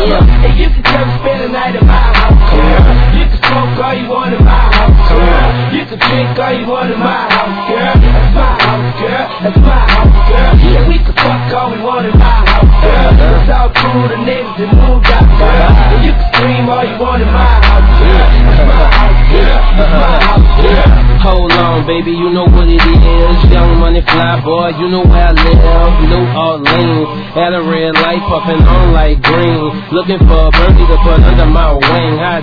Yeah. And you can come spend the night at my house, girl. You can smoke all you want in my house, girl. You can drink all you want in my house, girl. That's my house, girl. That's my house, girl. And we can fuck all we want in my house, girl. It's all cool, the neighbors that moved out, girl. And you can scream all you want in my house, girl. That's my house, girl. That's my house, girl. Hold on, baby, you know what it is. Young money fly boy, you know where I live. New Orleans, at a red light, puffin' on like green. Looking for a birdie to put under my wing.